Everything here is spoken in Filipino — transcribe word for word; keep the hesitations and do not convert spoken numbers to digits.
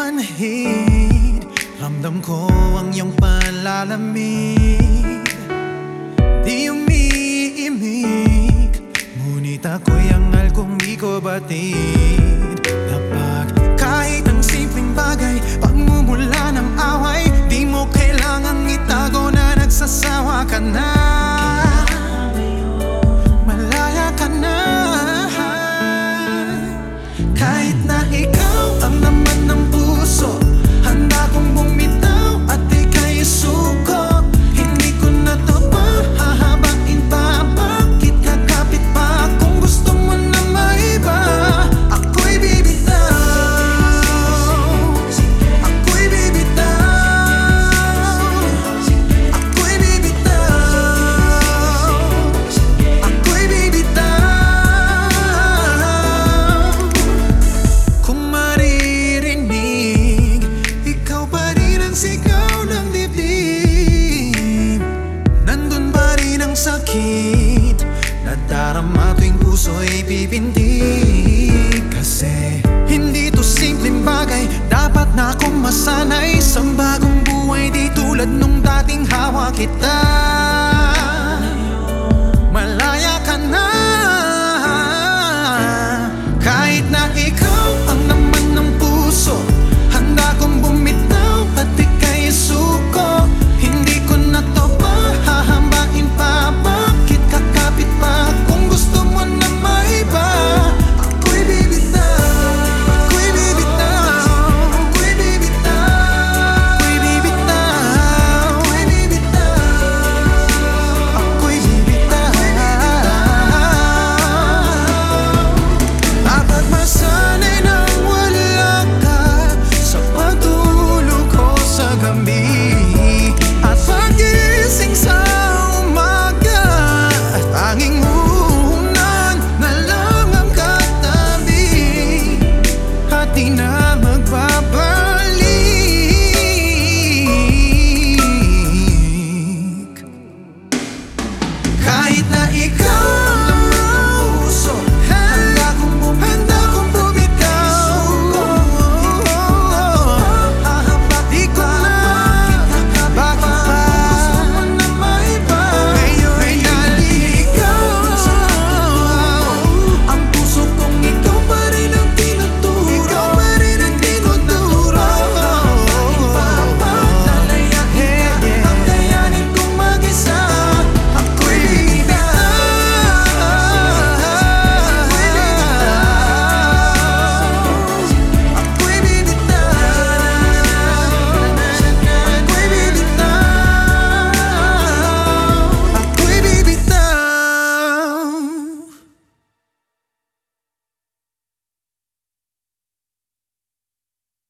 manhid, ramdam ko ang iyong palalamig. Di umiimik, ngunit ako'y angal kung di ko batid. Kapag kahit ang simpleng bagay, pagmumula ng away, di mo kailangang itago na nagsasawa ka na. Malaya ka na. Kahit na ikaw ang laman ng puso, handa kong bumitaw at ika'y suko. Hindi ko na to pa hahabain pa. Bakit kakapit pa kung gusto mo na maiba? Ako'y bibitaw, ako'y bibitaw, ako'y bibitaw, ako'y bibitaw. Kung maririnig, ikaw pa rin ang sigaw ng dibdib. Nandun pa rin ang sakit, nadarama tuwing puso'y pipintig. Kasi hindi to simpleng bagay, dapat na akong masanay sa bagong buhay, di tulad nung dating hawak kita. Malaya ka na. Kahit na ikaw ang laman ng puso, handa kong bumitaw at ika'y suko. Hindi ko na to pa hahambain pa. Bakit kakapit pa kung gusto mo na maiba? Ako'y bibitaw, ako'y bibitaw, ako'y bibitaw, ako'y bibitaw, ako'y bibitaw, ako'y bibitaw. Dapat masanay nang wala ka sa pagtulog ko sa gabi, at pagising sa umaga, at tanging unan na lang ang katabi, at di na magbabalik.